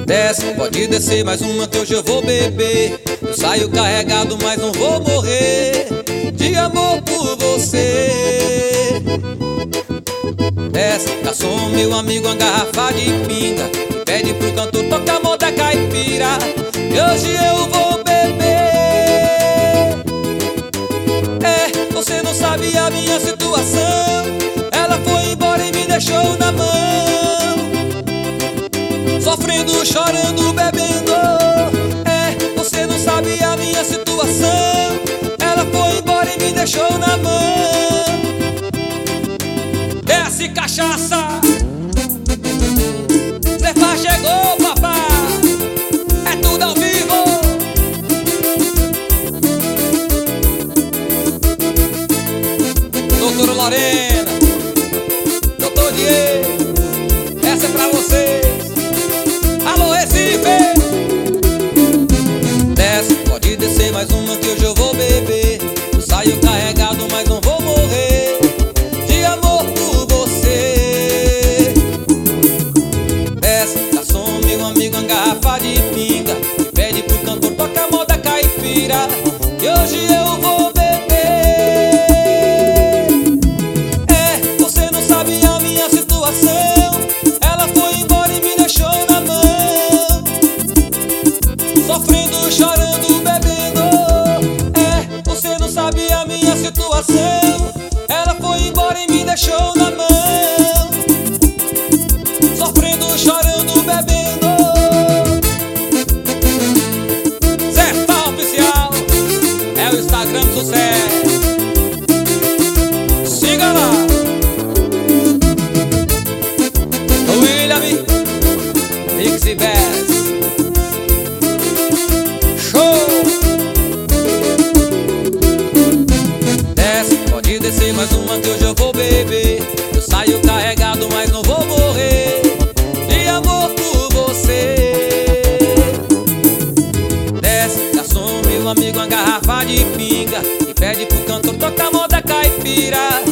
Desce, pode descer mais uma que hoje eu vou beber. Eu saio carregado, mas não vou morrer de amor por você. Desce, garçom, meu amigo, uma garrafa de pinga e pede pro cantor tocar moda caipira. E hoje eu vou beber. Você não sabe a minha situação. Ela foi embora e me deixou na mão, sofrendo, chorando, bebendo. Você não sabe a minha situação. Ela foi embora e me deixou na mão. Desce, cachaça. Zefa chegou, papá. É tudo ao vivo. Doutora Lorena, doutor Diego, essa é pra vocês. Alô, Recife. Desce, pode descer mais uma que hoje eu vou beber. Eu saio carregado, mas não vou morrer de amor por você. Desce, garçom, meu amigo, uma garrafa de pinga e pede pro cantor tocar moda caipira. E hoje eu vou beber. Você não sabe a minha situação. Ela foi embora e me deixou na mão, sofrendo, chorando, bebendo. Você não sabe a minha situação. Ela foi embora e me deixou na mão, sofrendo, chorando, bebendo. Zefa Oficial é o Instagram do sucesso. Siga lá. William Mix e Bass. Show! Desce, pode descer mais uma que hoje eu vou beber. Eu saio carregado, mas não vou morrer de amor por você. Desce, garçom, meu amigo, uma garrafa de pinga e pede pro cantor tocar moda caipira.